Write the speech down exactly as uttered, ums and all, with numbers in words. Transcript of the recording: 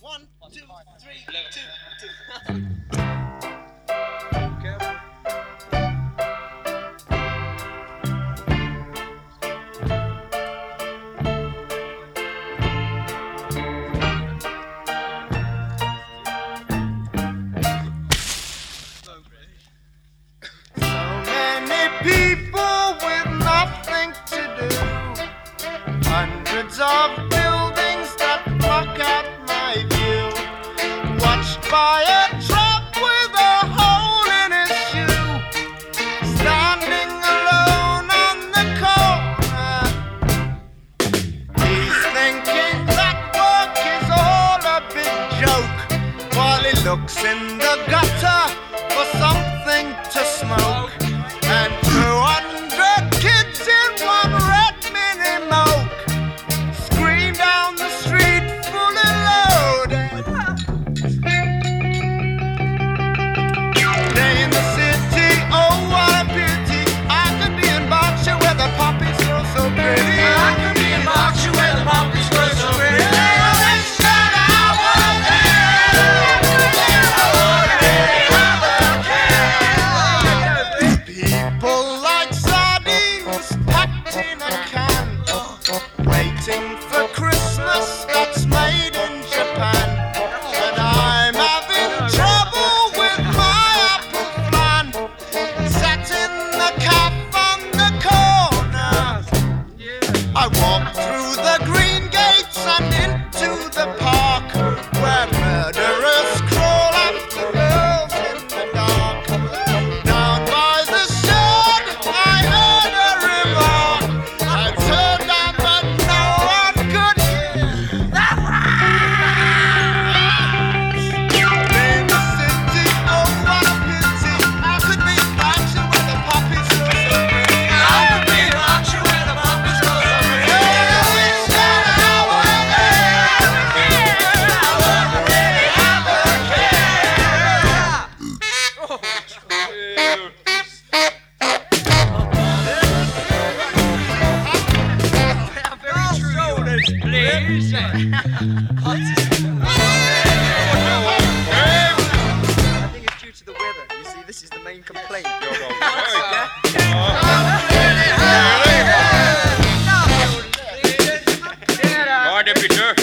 One, two, three, two, two. People with nothing to do, hundreds of buildings that block out my view, watched by a tramp with a hole in his shoe, standing alone on the corner. He's thinking that work is all a big joke, while he looks in the gutter for something to smoke. And two hundred kids in one red mini moke scream down the street fully loaded. Day in the city, oh what a beauty. I could be in Berkshire where the poppies grow so pretty. I could be in Berkshire where the poppies grow so pretty. Waiting for Christmas that's made in Japan, and I'm having trouble with my apple plan. Sat in the caf on the corner, I walked through the green gates and into the park, where murderers crawl after girls in the dark. Down by the shed I heard a remark. I turned down but no one could hear. In the city, oh what a pity. I could be in Berkshire where the poppies grow so pretty. I could be in Berkshire where the poppies grow so pretty. I wish that I were there. I wouldn't really have a care. Please. I think it's due to the weather. You see, this is the main complaint. Deputy, sir.